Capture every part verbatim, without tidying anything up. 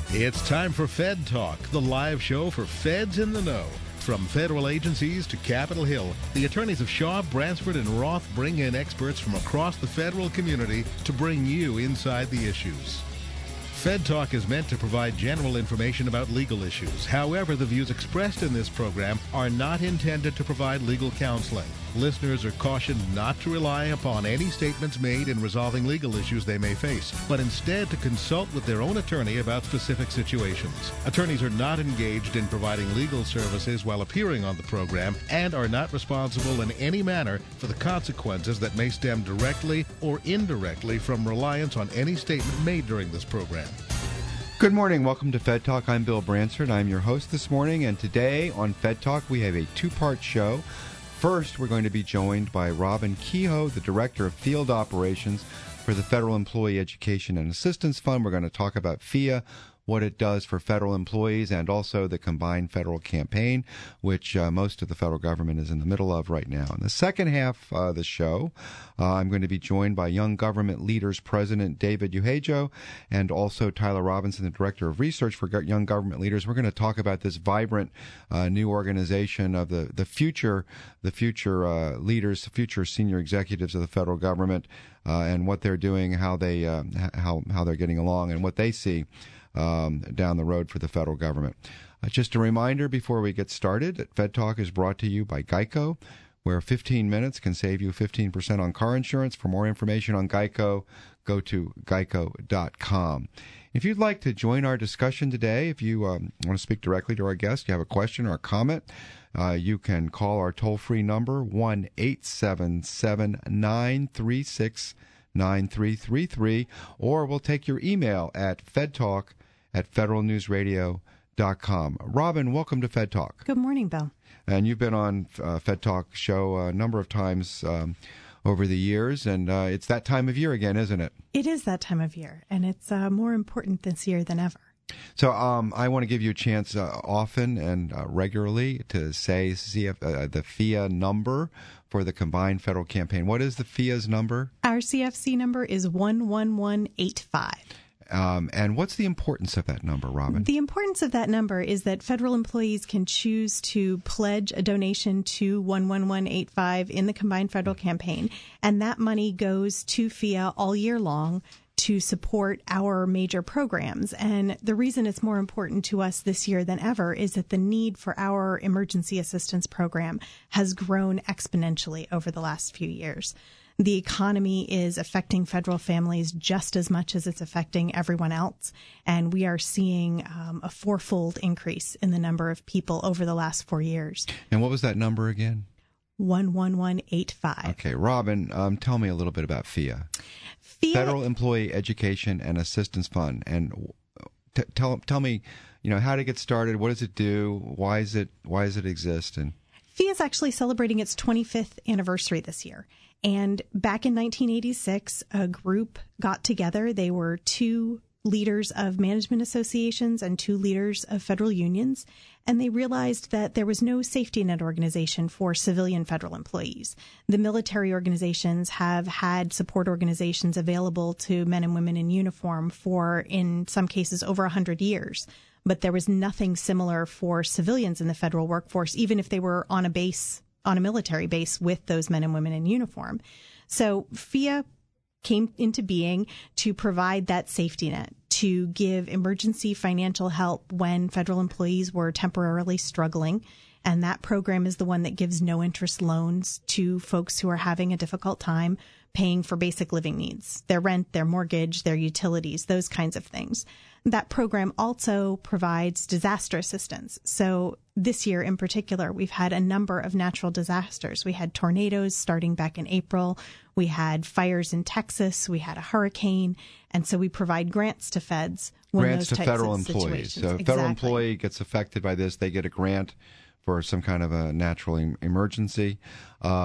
It's time for Fed Talk, the live show for feds in the know. From federal agencies to Capitol Hill, the attorneys of Shaw, Bransford, and Roth bring in experts from across the federal community to bring you inside the issues. Fed Talk is meant to provide general information about legal issues. However, the views expressed in this program are not intended to provide legal counseling. Listeners are cautioned not to rely upon any statements made in resolving legal issues they may face, but instead to consult with their own attorney about specific situations. Attorneys are not engaged in providing legal services while appearing on the program and are not responsible in any manner for the consequences that may stem directly or indirectly from reliance on any statement made during this program. Good morning. Welcome to Fed Talk. I'm Bill Bransford. I'm your host this morning, and today on Fed Talk we have a two-part show. First, we're going to be joined by Robin Kehoe, the Director of Field Operations for the Federal Employee Education and Assistance Fund. We're going to talk about F E A, what it does for federal employees, and also the combined federal campaign, which uh, most of the federal government is in the middle of right now. In the second half of the show, uh, I'm going to be joined by Young Government Leaders President David Uhejo and also Tyler Robinson, the Director of Research for Young Government Leaders. We're going to talk about this vibrant uh, new organization of the, the future, the future uh, leaders, the future senior executives of the federal government, uh, and what they're doing, how they uh, how how they're getting along, and what they see Um, down the road for the federal government. Uh, just a reminder before we get started that Fed Talk is brought to you by Geico, where fifteen minutes can save you fifteen percent on car insurance. For more information on Geico, go to geico dot com. If you'd like to join our discussion today, if you um, want to speak directly to our guest, you have a question or a comment, uh, you can call our toll-free number, one eight seven seven nine three six nine three three three, or we'll take your email at fedtalk at federal news radio dot com. Robin, welcome to Fed Talk. Good morning, Bill. And you've been on uh, Fed Talk show a number of times um, over the years, and uh, it's that time of year again, isn't it? It is that time of year, and it's uh, more important this year than ever. So um, I want to give you a chance uh, often and uh, regularly to say C F, uh, the F E A number for the combined federal campaign. What is the F E A's number? Our C F C number is one one one eight five. Um, and what's the importance of that number, Robin? The importance of that number is that federal employees can choose to pledge a donation to one one one eight five in the combined federal campaign, and that money goes to F E A all year long to support our major programs. And the reason it's more important to us this year than ever is that the need for our emergency assistance program has grown exponentially over the last few years. The economy is affecting federal families just as much as it's affecting everyone else. And we are seeing um, a fourfold increase in the number of people over the last four years. And what was that number again? one one one eight five. Okay, Robin, um, tell me a little bit about F E A. F E A Federal Employee Education and Assistance Fund. And t- tell tell me, you know, how to get started, what does it do, why is it why does it exist? And F E A is actually celebrating its twenty-fifth anniversary this year. And back in nineteen eighty-six, a group got together. They were two leaders of management associations and two leaders of federal unions, and they realized that there was no safety net organization for civilian federal employees. The military organizations have had support organizations available to men and women in uniform for, in some cases, over one hundred years. But there was nothing similar for civilians in the federal workforce, even if they were on a base, on a military base with those men and women in uniform. So F E A came into being to provide that safety net, to give emergency financial help when federal employees were temporarily struggling. And that program is the one that gives no interest loans to folks who are having a difficult time paying for basic living needs, their rent, their mortgage, their utilities, those kinds of things. That program also provides disaster assistance. So this year in particular, we've had a number of natural disasters. We had tornadoes starting back in April. We had fires in Texas. We had a hurricane. And so we provide grants to feds when grants those to types federal of employees. situations. So a Exactly. federal employee gets affected by this, they get a grant for some kind of a natural em- emergency. Um,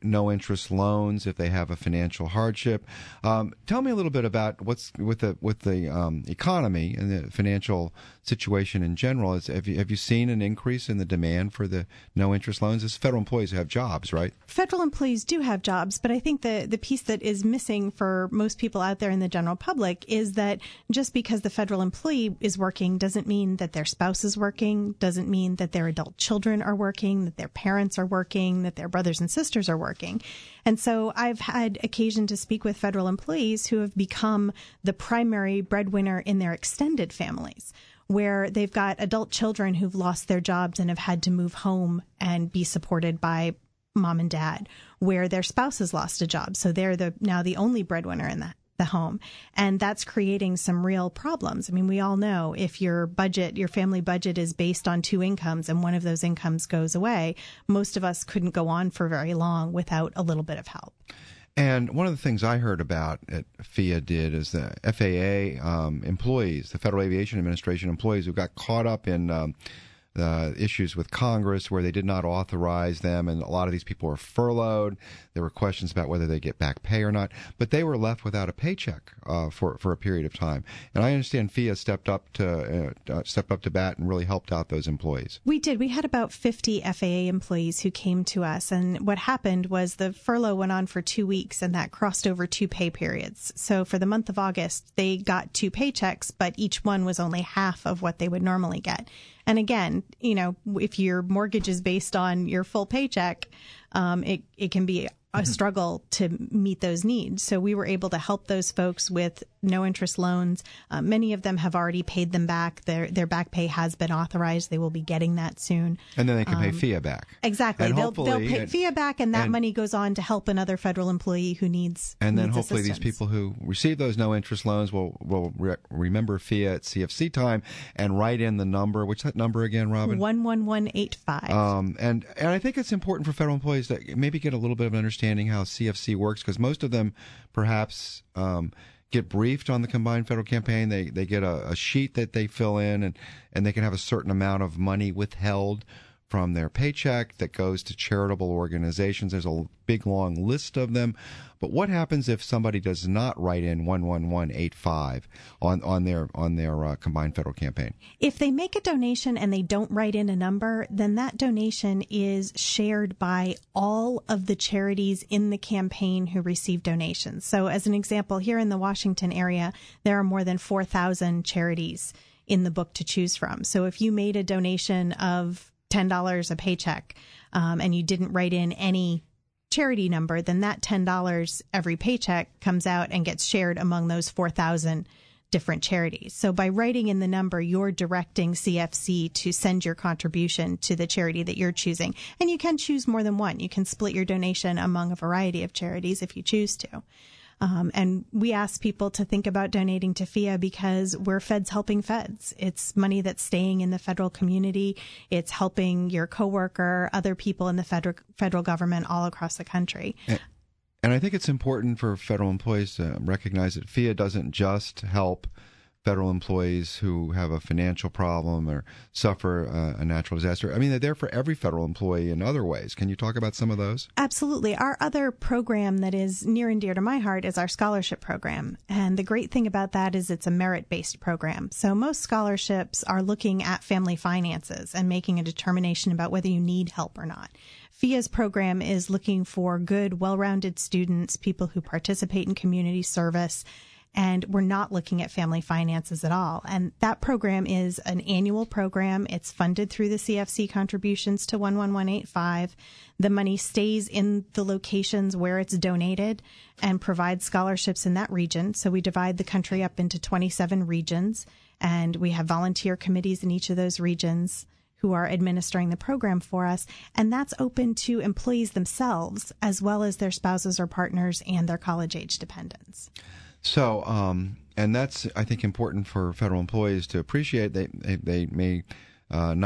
no-interest loans if they have a financial hardship. Um, tell me a little bit about what's with the with the um, economy and the financial situation in general. Is, have you have you seen an increase in the demand for the no-interest loans? As federal employees who have jobs, right? Federal employees do have jobs, but I think the the piece that is missing for most people out there in the general public is that just because the federal employee is working doesn't mean that their spouse is working, doesn't mean that their adult children are working, that their parents are working, that their brothers and sisters are working. And so I've had occasion to speak with federal employees who have become the primary breadwinner in their extended families, where they've got adult children who've lost their jobs and have had to move home and be supported by mom and dad, where their spouse has lost a job. So they're the now the only breadwinner in the, the home. And that's creating some real problems. I mean, we all know if your budget, your family budget is based on two incomes and one of those incomes goes away, most of us couldn't go on for very long without a little bit of help. And one of the things I heard about at F I A did is the F A A um, employees, the Federal Aviation Administration employees who got caught up in um, uh, issues with Congress where they did not authorize them, and a lot of these people were furloughed. There were questions about whether they get back pay or not, but they were left without a paycheck uh, for for a period of time. And I understand F I A stepped up to uh, stepped up to bat and really helped out those employees. We did. We had about fifty F A A employees who came to us, and what happened was the furlough went on for two weeks, and that crossed over two pay periods. So for the month of August, they got two paychecks, but each one was only half of what they would normally get. And again, you know, if your mortgage is based on your full paycheck, um, it, it can be a struggle to meet those needs. So we were able to help those folks with no interest loans. Uh, many of them have already paid them back. Their their back pay has been authorized. They will be getting that soon. And then they can um, pay F I A back. Exactly. And they'll, they'll pay and, F I A back, and that and, money goes on to help another federal employee who needs And then needs hopefully assistance. these people who receive those no interest loans will will re- remember F I A at C F C time and write in the number. What's that number again, Robin? one one one eight five. Um, and and I think it's important for federal employees to maybe get a little bit of an understanding how C F C works, because most of them perhaps um, get briefed on the combined federal campaign. They they get a, a sheet that they fill in, and, and they can have a certain amount of money withheld from their paycheck that goes to charitable organizations. There's a big long list of them. But what happens if somebody does not write in one one one eight five on, on their on their uh, combined federal campaign? If they make a donation and they don't write in a number, then that donation is shared by all of the charities in the campaign who receive donations. So as an example, here in the Washington area, there are more than four thousand charities in the book to choose from. So if you made a donation of ten dollars a paycheck um, and you didn't write in any charity number, then that ten dollars every paycheck comes out and gets shared among those four thousand different charities. So by writing in the number, you're directing C F C to send your contribution to the charity that you're choosing. And you can choose more than one. You can split your donation among a variety of charities if you choose to. Um, and we ask people to think about donating to F I A because we're feds helping feds. It's money that's staying in the federal community. It's helping your coworker, other people in the federal federal government all across the country. And, and I think it's important for federal employees to recognize that F I A doesn't just help federal employees who have a financial problem or suffer uh, a natural disaster. I mean, they're there for every federal employee in other ways. Can you talk about some of those? Absolutely. Our other program that is near and dear to my heart is our scholarship program. And the great thing about that is it's a merit-based program. So most scholarships are looking at family finances and making a determination about whether you need help or not. F I A's program is looking for good, well-rounded students, people who participate in community service, and we're not looking at family finances at all. And that program is an annual program. It's funded through the C F C contributions to one one one eight five. The money stays in the locations where it's donated and provides scholarships in that region. So we divide the country up into twenty-seven regions, and we have volunteer committees in each of those regions who are administering the program for us. And that's open to employees themselves, as well as their spouses or partners and their college-age dependents. So, um, and that's, I think, important for federal employees to appreciate. They they, they may uh, not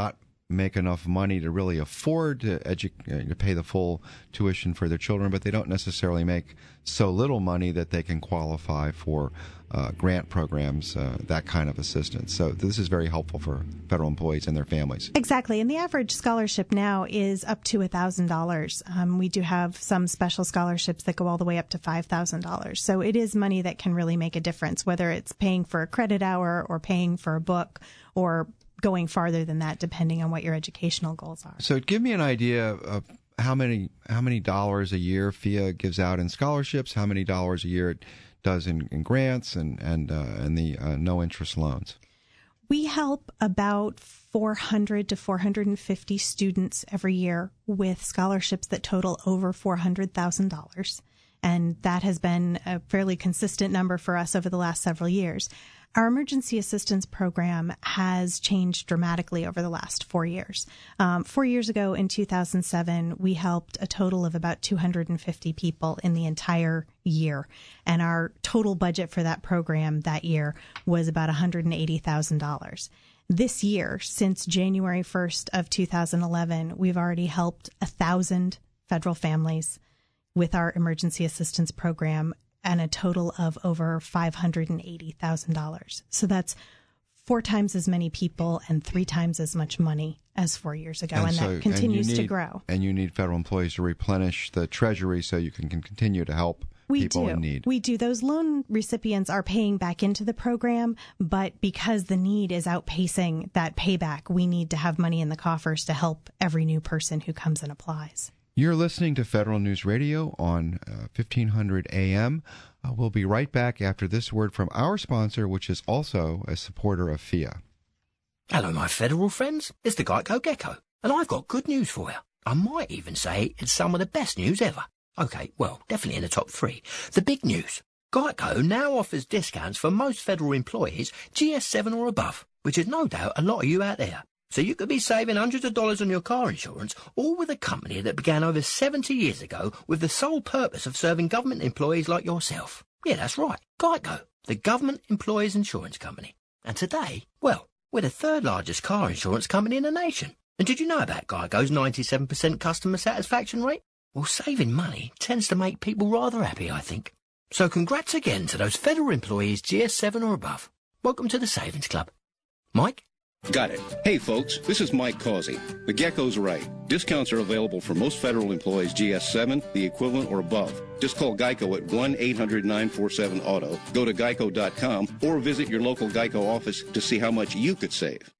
make enough money to really afford to, edu- to pay the full tuition for their children, but they don't necessarily make so little money that they can qualify for uh, grant programs, uh, that kind of assistance. So this is very helpful for federal employees and their families. Exactly. And the average scholarship now is up to one thousand dollars. Um, we do have some special scholarships that go all the way up to five thousand dollars. So it is money that can really make a difference, whether it's paying for a credit hour or paying for a book or going farther than that, depending on what your educational goals are. So give me an idea of how many how many dollars a year F I A gives out in scholarships, how many dollars a year it does in, in grants and and uh, and the uh, no interest loans. We help about four hundred to four hundred fifty students every year with scholarships that total over four hundred thousand dollars. And that has been a fairly consistent number for us over the last several years. Our emergency assistance program has changed dramatically over the last four years. Um, four years ago, in two thousand seven, we helped a total of about two hundred fifty people in the entire year. And our total budget for that program that year was about one hundred eighty thousand dollars. This year, since January first of two thousand eleven, we've already helped one thousand federal families with our emergency assistance program, and a total of over five hundred eighty thousand dollars. So that's four times as many people and three times as much money as four years ago, and, and so, that continues and need, to grow. And you need federal employees to replenish the treasury so you can, can continue to help we people do. in need. We do. Those loan recipients are paying back into the program, but because the need is outpacing that payback, we need to have money in the coffers to help every new person who comes and applies. You're listening to Federal News Radio on uh, fifteen hundred A M. Uh, we'll be right back after this word from our sponsor, which is also a supporter of F I A. Hello, my federal friends. It's the Geico Gecko, and I've got good news for you. I might even say it's some of the best news ever. Okay, well, definitely in the top three. The big news. Geico now offers discounts for most federal employees G S seven or above, which is no doubt a lot of you out there. So you could be saving hundreds of dollars on your car insurance, all with a company that began over seventy years ago with the sole purpose of serving government employees like yourself. Yeah, that's right. Geico, the government employees insurance company. And today, well, we're the third largest car insurance company in the nation. And did you know about Geico's ninety-seven percent customer satisfaction rate? Well, saving money tends to make people rather happy, I think. So congrats again to those federal employees G S seven or above. Welcome to the Savings Club. Mike? Got it. Hey, folks, this is Mike Causey. The Gecko's right. Discounts are available for most federal employees G S seven, the equivalent, or above. Just call Geico at one eight hundred nine four seven auto, go to geico dot com, or visit your local Geico office to see how much you could save.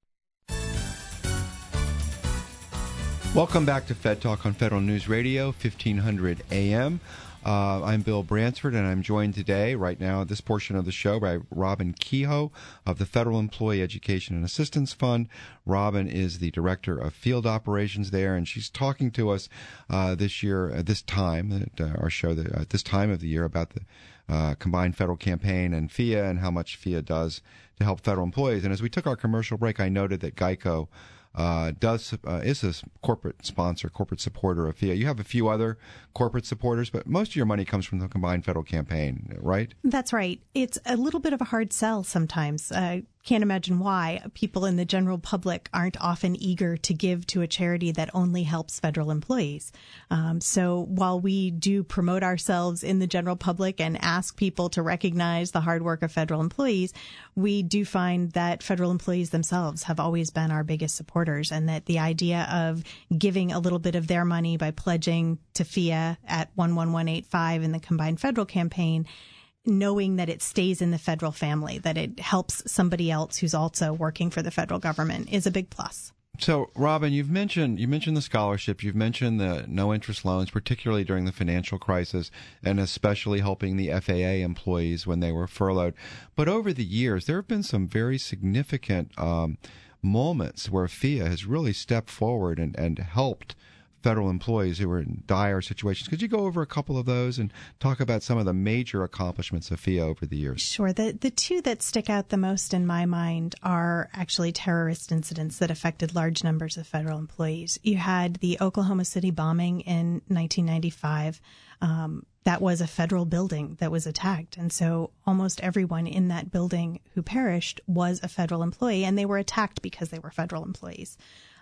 Welcome back to Fed Talk on Federal News Radio, fifteen hundred A M. Uh, I'm Bill Bransford, and I'm joined today, right now, this portion of the show, by Robin Kehoe of the Federal Employee Education and Assistance Fund. Robin is the Director of Field Operations there, and she's talking to us uh, this year, at this time, at uh, our show, that, uh, at this time of the year, about the uh, Combined Federal Campaign and F I A and how much F I A does to help federal employees. And as we took our commercial break, I noted that Geico Uh, does uh, is a corporate sponsor, corporate supporter of F I A. You have a few other corporate supporters, but most of your money comes from the Combined Federal Campaign, right? That's right. It's a little bit of a hard sell sometimes. I can't imagine why people in the general public aren't often eager to give to a charity that only helps federal employees. Um, so while we do promote ourselves in the general public and ask people to recognize the hard work of federal employees, we do find that federal employees themselves have always been our biggest supporters, and that the idea of giving a little bit of their money by pledging to F I A at one one one eight five in the Combined Federal Campaign, knowing that it stays in the federal family, that it helps somebody else who's also working for the federal government, is a big plus. So, Robin, you've mentioned you mentioned the scholarships, you've mentioned the no-interest loans, particularly during the financial crisis, and especially helping the F A A employees when they were furloughed. But over the years, there have been some very significant um, moments where F I A has really stepped forward and, and helped federal employees who were in dire situations. Could you go over a couple of those and talk about some of the major accomplishments of F I A over the years? Sure. The the two that stick out the most in my mind are actually terrorist incidents that affected large numbers of federal employees. You had the Oklahoma City bombing in nineteen ninety-five. Um, that was a federal building that was attacked. And so almost everyone in that building who perished was a federal employee, and they were attacked because they were federal employees.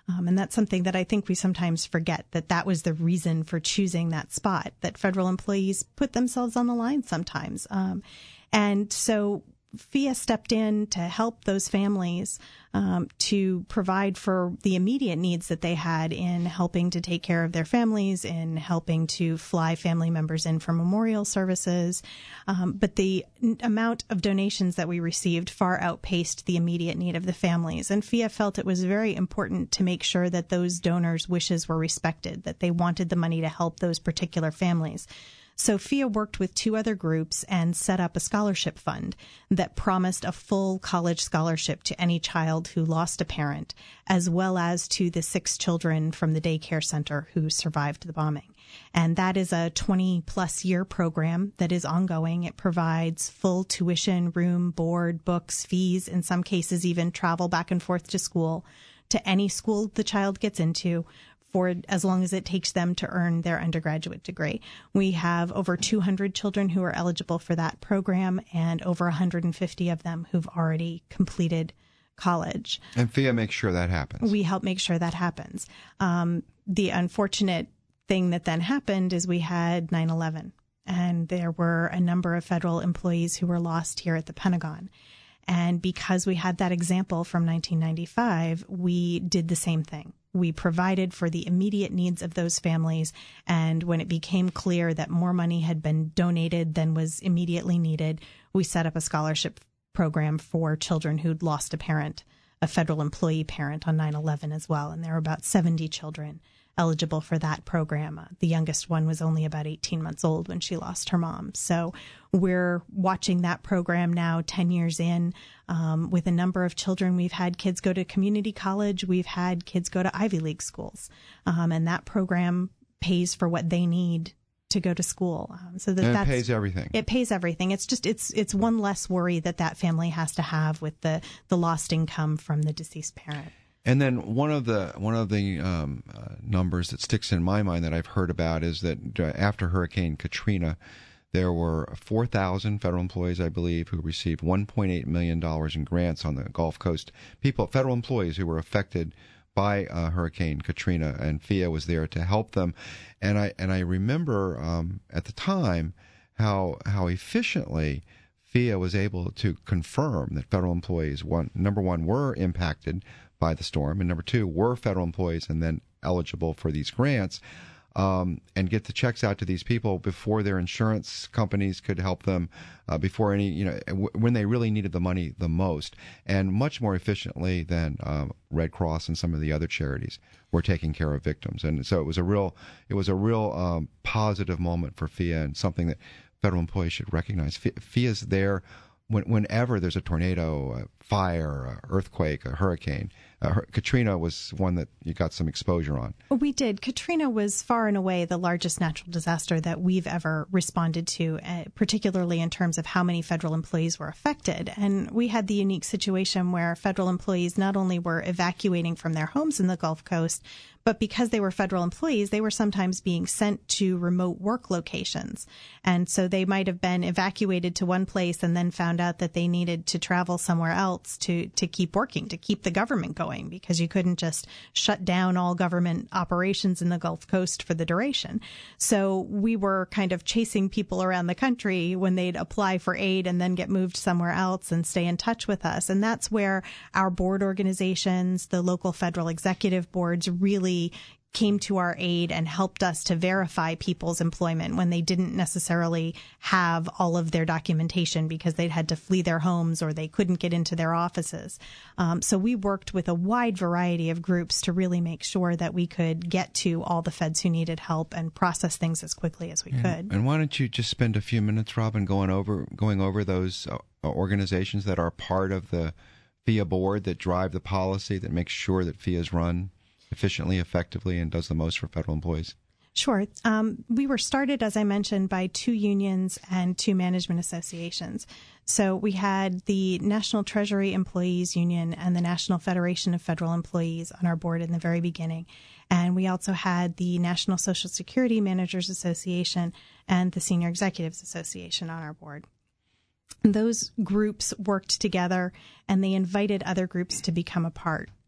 Um, and that's something that I think we sometimes forget, that that was the reason for choosing that spot, that federal employees put themselves on the line sometimes. Um, and so F I A stepped in to help those families um, to provide for the immediate needs that they had in helping to take care of their families, in helping to fly family members in for memorial services. Um, but the n- amount of donations that we received far outpaced the immediate need of the families. And F I A felt it was very important to make sure that those donors' wishes were respected, that they wanted the money to help those particular families. So F I A worked with two other groups and set up a scholarship fund that promised a full college scholarship to any child who lost a parent, as well as to the six children from the daycare center who survived the bombing. And that is a twenty plus year program that is ongoing. It provides full tuition, room, board, books, fees, in some cases even travel back and forth to school, to any school the child gets into, for as long as it takes them to earn their undergraduate degree. We have over two hundred children who are eligible for that program and over one hundred fifty of them who've already completed college. And F I A makes sure that happens. We help make sure that happens. Um, the unfortunate thing that then happened is we had nine eleven, and there were a number of federal employees who were lost here at the Pentagon. And because we had that example from nineteen ninety-five, we did the same thing. We provided for the immediate needs of those families. And when it became clear that more money had been donated than was immediately needed, we set up a scholarship program for children who'd lost a parent, a federal employee parent on nine eleven as well. And there were about seventy children eligible for that program. Uh, the youngest one was only about eighteen months old when she lost her mom. So we're watching that program now ten years in um, with a number of children. We've had kids go to community college. We've had kids go to Ivy League schools. Um, and that program pays for what they need to go to school. Um, so that and it that's, pays everything. It pays everything. It's just, it's, it's one less worry that that family has to have with the, the lost income from the deceased parent. And then one of the one of the um, uh, numbers that sticks in my mind that I've heard about is that uh, after Hurricane Katrina, there were four thousand federal employees, I believe, who received one point eight million dollars in grants on the Gulf Coast. People, federal employees who were affected by uh, Hurricane Katrina, and F I A was there to help them. And I and I remember um, at the time how how efficiently F I A was able to confirm that federal employees, one number one, were impacted by the storm, and number two, were federal employees and then eligible for these grants, um, and get the checks out to these people before their insurance companies could help them, uh, before any, you know, w- when they really needed the money the most, and much more efficiently than um, Red Cross and some of the other charities were taking care of victims. And so it was a real, it was a real um, positive moment for F I A, and something that federal employees should recognize. F- F I A is there when, whenever there's a tornado, a fire, a earthquake, a hurricane. Uh, Katrina was one that you got some exposure on. We did. Katrina was far and away the largest natural disaster that we've ever responded to, uh, particularly in terms of how many federal employees were affected. And we had the unique situation where federal employees not only were evacuating from their homes in the Gulf Coast, but because they were federal employees, they were sometimes being sent to remote work locations. And so they might have been evacuated to one place and then found out that they needed to travel somewhere else to, to keep working, to keep the government going, because you couldn't just shut down all government operations in the Gulf Coast for the duration. So we were kind of chasing people around the country when they'd apply for aid and then get moved somewhere else and stay in touch with us. And that's where our board organizations, the local federal executive boards, really came to our aid and helped us to verify people's employment when they didn't necessarily have all of their documentation because they'd had to flee their homes or they couldn't get into their offices. Um, so we worked with a wide variety of groups to really make sure that we could get to all the feds who needed help and process things as quickly as we and, could. And why don't you just spend a few minutes, Robin, going over going over those uh, organizations that are part of the F I A board that drive the policy that makes sure that F I A is run efficiently, effectively, and does the most for federal employees? Sure. Um, we were started, as I mentioned, by two unions and two management associations. So we had the National Treasury Employees Union and the National Federation of Federal Employees on our board in the very beginning. And we also had the National Social Security Managers Association and the Senior Executives Association on our board. Those groups worked together and they invited other groups to become a part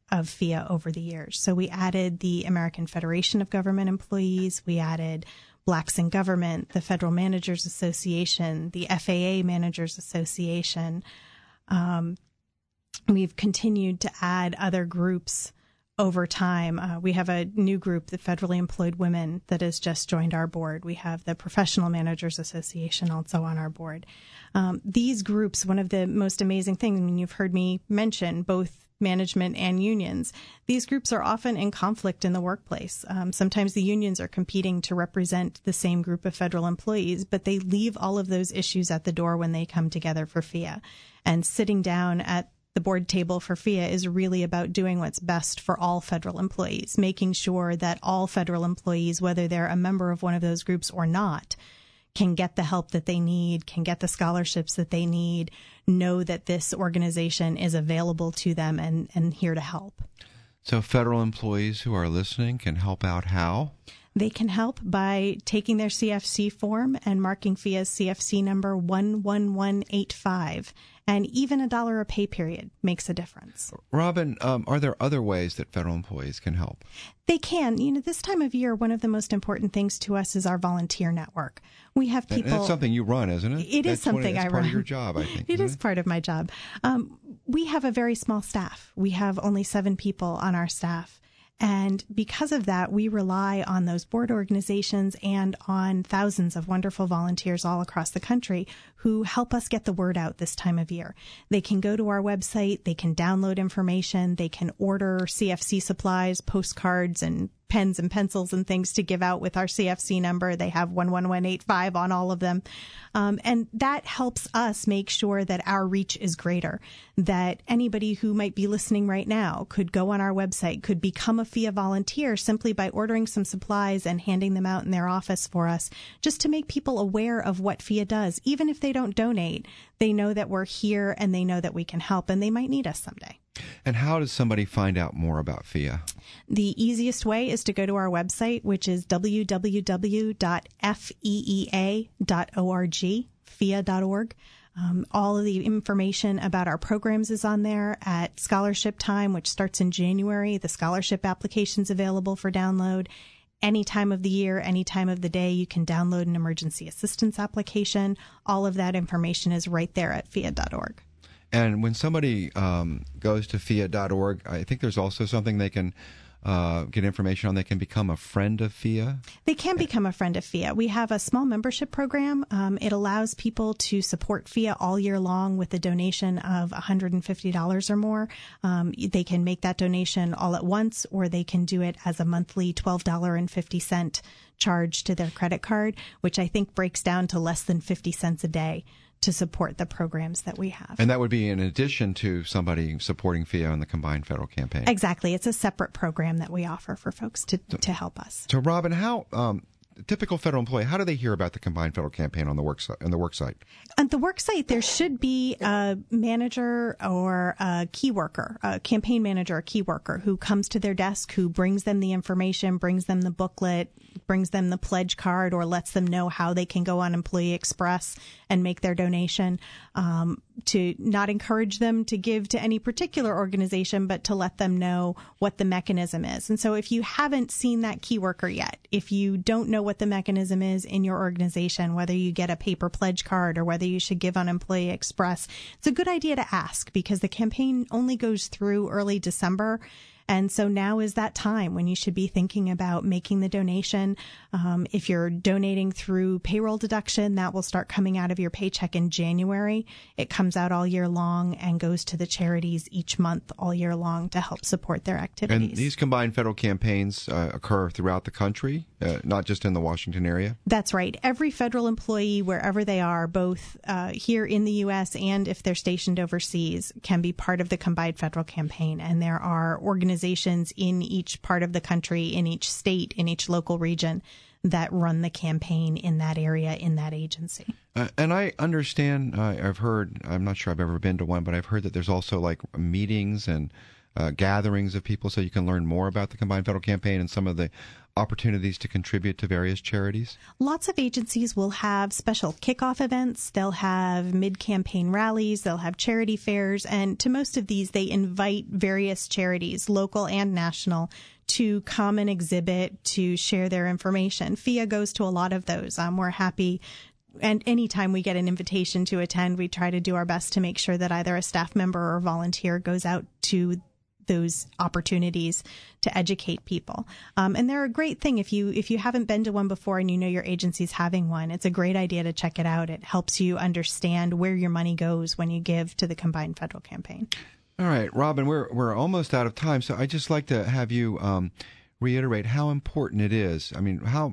of F I A over the years. So we added the American Federation of Government Employees. We added Blacks in Government, the Federal Managers Association, the F A A Managers Association. Um, we've continued to add other groups over time. Uh, we have a new group, the Federally Employed Women, that has just joined our board. We have the Professional Managers Association also on our board. Um, these groups, one of the most amazing things, I mean, you've heard me mention both management and unions. These groups are often in conflict in the workplace. Um, sometimes the unions are competing to represent the same group of federal employees, but they leave all of those issues at the door when they come together for F I A. And sitting down at the board table for F I A is really about doing what's best for all federal employees, making sure that all federal employees, whether they're a member of one of those groups or not, can get the help that they need, can get the scholarships that they need, know that this organization is available to them and, and here to help. So federal employees who are listening can help out how? They can help by taking their C F C form and marking F I A's C F C number one one one eight five. And even a dollar a pay period makes a difference. Robin, um, are there other ways that federal employees can help? They can. You know, this time of year, one of the most important things to us is our volunteer network. We have people. And that's something you run, isn't it? It that's is something of, I run. It's part of your job, I think. It is it? part of my job. Um, we have a very small staff. We have only seven people on our staff. And because of that, we rely on those board organizations and on thousands of wonderful volunteers all across the country who help us get the word out this time of year. They can go to our website, they can download information, they can order C F C supplies, postcards, and pens and pencils and things to give out with our C F C number. They have one one one eight five on all of them. Um, and that helps us make sure that our reach is greater, that anybody who might be listening right now could go on our website, could become a F I A volunteer simply by ordering some supplies and handing them out in their office for us, just to make people aware of what F I A does. Even if they don't donate, they know that we're here and they know that we can help, and they might need us someday. And how does somebody find out more about F I A? The easiest way is to go to our website, which is w w w dot f e e a dot org, F I A dot org. Um, all of the information about our programs is on there. At Scholarship Time, which starts in January, the scholarship application's available for download. Any time of the year, any time of the day, you can download an emergency assistance application. All of that information is right there at F I A dot org. And when somebody um, goes to F I A dot org, I think there's also something they can uh, get information on. They can become a friend of F I A. They can become a friend of F I A. We have a small membership program. Um, it allows people to support F I A all year long with a donation of one hundred fifty dollars or more. Um, they can make that donation all at once, or they can do it as a monthly twelve dollars and fifty cents charge to their credit card, which I think breaks down to less than fifty cents a day to support the programs that we have. And that would be in addition to somebody supporting F I A on the Combined Federal Campaign. Exactly. It's a separate program that we offer for folks to, so, to help us. So, Robin, how... Um, typical federal employee, how do they hear about the Combined Federal Campaign on the work site, on the work site? On the work site, there should be a manager or a key worker, a campaign manager, a key worker who comes to their desk, who brings them the information, brings them the booklet, brings them the pledge card, or lets them know how they can go on Employee Express and make their donation, um, to not encourage them to give to any particular organization, but to let them know what the mechanism is. And so if you haven't seen that key worker yet, if you don't know what the mechanism is in your organization, whether you get a paper pledge card or whether you should give on Employee Express, it's a good idea to ask, because the campaign only goes through early December. And so now is that time when you should be thinking about making the donation. Um, if you're donating through payroll deduction, that will start coming out of your paycheck in January. It comes out all year long and goes to the charities each month all year long to help support their activities. And these combined federal campaigns uh, occur throughout the country, uh, not just in the Washington area? That's right. Every federal employee, wherever they are, both uh, here in the U S and if they're stationed overseas, can be part of the combined federal campaign. And there are organizations organizations in each part of the country, in each state, in each local region that run the campaign in that area, in that agency. Uh, and I understand, uh, I've heard, I'm not sure I've ever been to one, but I've heard that there's also like meetings and uh, gatherings of people so you can learn more about the Combined Federal Campaign and some of the opportunities to contribute to various charities? Lots of agencies will have special kickoff events. They'll have mid-campaign rallies. They'll have charity fairs. And to most of these, they invite various charities, local and national, to come and exhibit, to share their information. F I A goes to a lot of those. Um, we're happy. And anytime we get an invitation to attend, we try to do our best to make sure that either a staff member or volunteer goes out to those opportunities to educate people. Um, and they're a great thing. If you if you haven't been to one before and you know your agency's having one, it's a great idea to check it out. It helps you understand where your money goes when you give to the Combined Federal Campaign. All right, Robin, we're we're almost out of time, so I'd just like to have you um, reiterate how important it is. I mean, how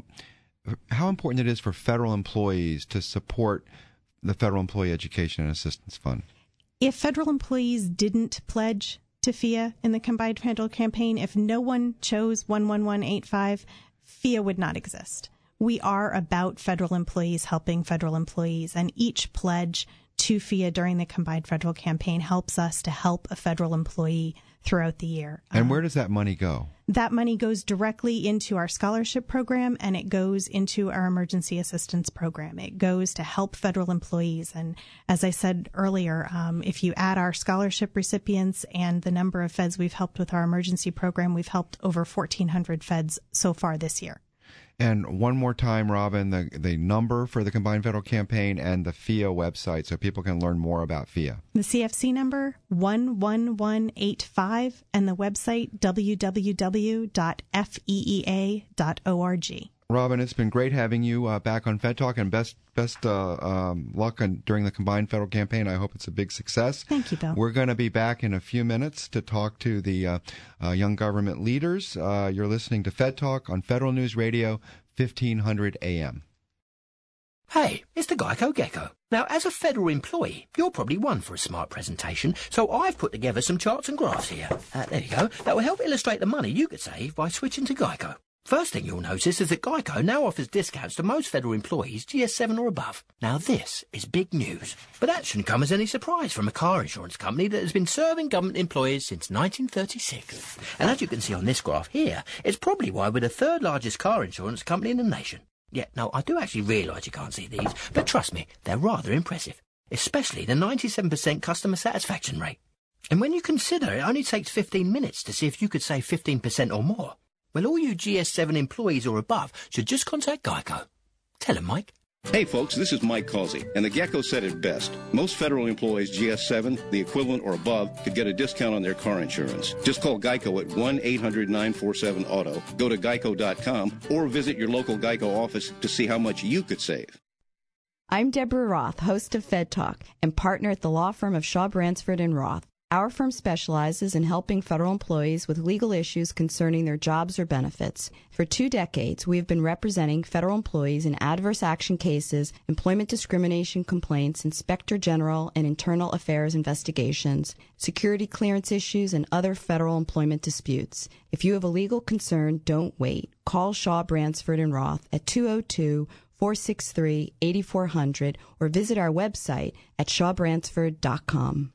how important it is for federal employees to support the Federal Employee Education and Assistance Fund. If federal employees didn't pledge to F I A in the Combined Federal Campaign, if no one chose one one one eight five, F I A would not exist. We are about federal employees helping federal employees, and each pledge to F I A during the Combined Federal Campaign helps us to help a federal employee throughout the year. And um, where does that money go? That money goes directly into our scholarship program, and it goes into our emergency assistance program. It goes to help federal employees. And as I said earlier, um, if you add our scholarship recipients and the number of feds we've helped with our emergency program, we've helped over fourteen hundred feds so far this year. And one more time, Robin, the the number for the Combined Federal Campaign and the F I A website so people can learn more about F I A. The C F C number, one one one eight five, and the website, w w w dot f e e a dot org. Robin, it's been great having you uh, back on Fed Talk, and best best uh, um, luck on, during the Combined Federal Campaign. I hope it's a big success. Thank you, Bill. We're going to be back in a few minutes to talk to the uh, uh, young government leaders. Uh, you're listening to Fed Talk on Federal News Radio, fifteen hundred A M. Hey, it's the Geico Gecko. Now, as a federal employee, you're probably one for a smart presentation, so I've put together some charts and graphs here. Uh, there you go. That will help illustrate the money you could save by switching to Geico. First thing you'll notice is that Geico now offers discounts to most federal employees G S seven or above. Now this is big news, but that shouldn't come as any surprise from a car insurance company that has been serving government employees since nineteen thirty-six. And as you can see on this graph here, it's probably why we're the third largest car insurance company in the nation. Yeah, now I do actually realise you can't see these, but trust me, they're rather impressive, especially the ninety-seven percent customer satisfaction rate. And when you consider it only takes fifteen minutes to see if you could save fifteen percent or more, well, all you G S seven employees or above should just contact Geico. Tell them, Mike. Hey folks, this is Mike Causey, and the Gecko said it best. Most federal employees G S seven, the equivalent or above, could get a discount on their car insurance. Just call Geico at one eight hundred nine four seven auto, go to geico dot com, or visit your local Geico office to see how much you could save. I'm Deborah Roth, host of Fed Talk and partner at the law firm of Shaw Bransford and Roth. Our firm specializes in helping federal employees with legal issues concerning their jobs or benefits. For two decades, we have been representing federal employees in adverse action cases, employment discrimination complaints, inspector general and internal affairs investigations, security clearance issues, and other federal employment disputes. If you have a legal concern, don't wait. Call Shaw Bransford and Roth at two oh two, four six three, eight four zero zero or visit our website at shaw bransford dot com.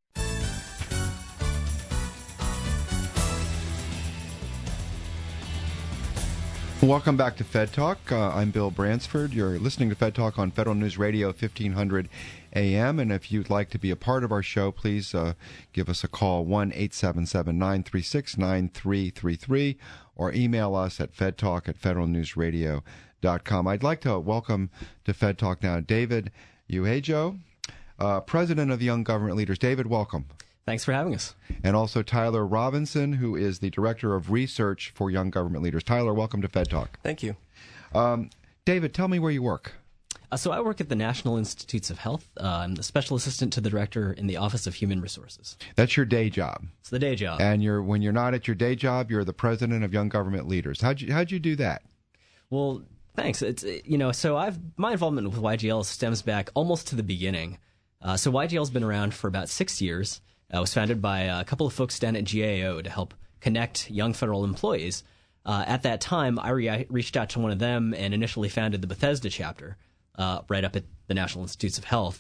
Welcome back to Fed Talk. Uh, I'm Bill Bransford. You're listening to Fed Talk on Federal News Radio, fifteen hundred A M. And if you'd like to be a part of our show, please uh, give us a call, one eight seven seven, nine three six, nine three three three, or email us at fedtalk at federal news radio dot com. I'd like to welcome to Fed Talk now David Uhejo, uh, President of Young Government Leaders. David, welcome. Thanks for having us. And also Tyler Robinson, who is the Director of Research for Young Government Leaders. Tyler, welcome to Fed Talk. Thank you. Um, David, tell me where you work. Uh, so I work at the National Institutes of Health. Uh, I'm the Special Assistant to the Director in the Office of Human Resources. That's your day job. It's the day job. And you're when you're not at your day job, you're the President of Young Government Leaders. How'd you, how'd you do that? Well, thanks. It's you know, so I've my involvement with Y G L stems back almost to the beginning. Uh, so Y G L's been around for about six years. Uh, it was founded by a couple of folks down at G A O to help connect young federal employees. Uh, at that time, I re- reached out to one of them and initially founded the Bethesda chapter uh, right up at the National Institutes of Health.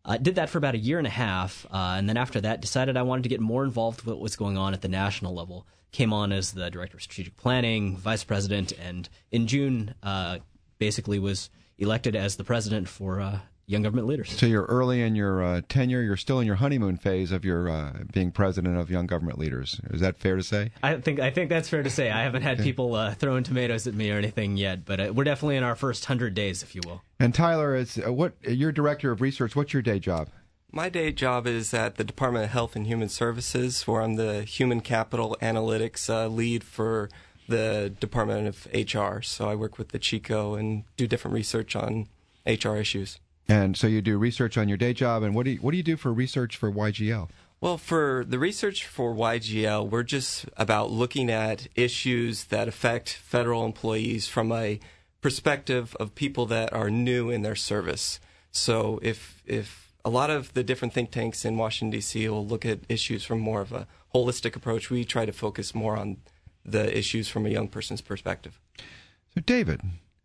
I uh, did that for about a year and a half, uh, and then after that decided I wanted to get more involved with what was going on at the national level. Came on as the Director of Strategic Planning, Vice President, and in June uh, basically was elected as the President for uh, Young Government Leaders. So you're early in your uh, tenure. You're still in your honeymoon phase of your uh, being President of Young Government Leaders. Is that fair to say? I think I think that's fair to say. I haven't had okay. people uh, throwing tomatoes at me or anything yet, but uh, we're definitely in our first hundred days, if you will. And Tyler, is uh, what you're Director of Research. What's your day job? My day job is at the Department of Health and Human Services, where I'm the Human Capital Analytics uh, lead for the Department of H R. So I work with the CHICO and do different research on H R issues. And so you do research on your day job, and what do you, what do you do for research for Y G L? Well, for the research for Y G L, we're just about looking at issues that affect federal employees from a perspective of people that are new in their service. So if if a lot of the different think tanks in Washington, D C will look at issues from more of a holistic approach, we try to focus more on the issues from a young person's perspective. So, David,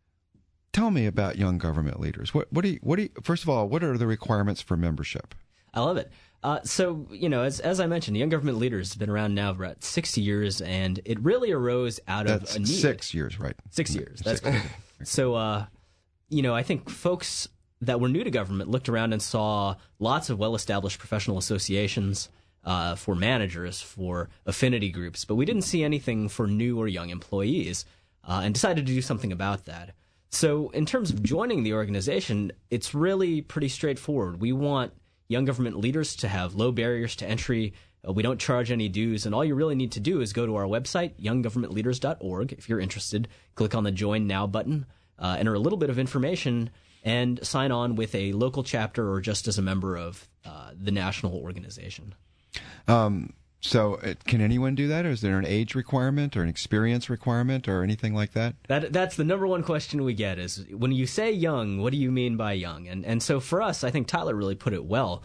tell me about Young Government Leaders. What, what do you, what do you, first of all, what are the requirements for membership? I love it. Uh, so, you know, as as I mentioned, Young Government Leaders has been around now for about sixty years, and it really arose out That's of a need. Six years, right? Six years. That's six. correct. So, uh, you know, I think folks that were new to government looked around and saw lots of well-established professional associations uh, for managers, for affinity groups, but we didn't see anything for new or young employees, uh, and decided to do something about that. So in terms of joining the organization, it's really pretty straightforward. We want young government leaders to have low barriers to entry. Uh, we don't charge any dues, and all you really need to do is go to our website, young government leaders dot org. If you're interested, click on the Join Now button, uh, enter a little bit of information, and sign on with a local chapter or just as a member of uh, the national organization. Um, so it, can anyone do that, or is there an age requirement or an experience requirement or anything like that? That that's the number one question we get is, when you say young, what do you mean by young? And and so for us, I think Tyler really put it well.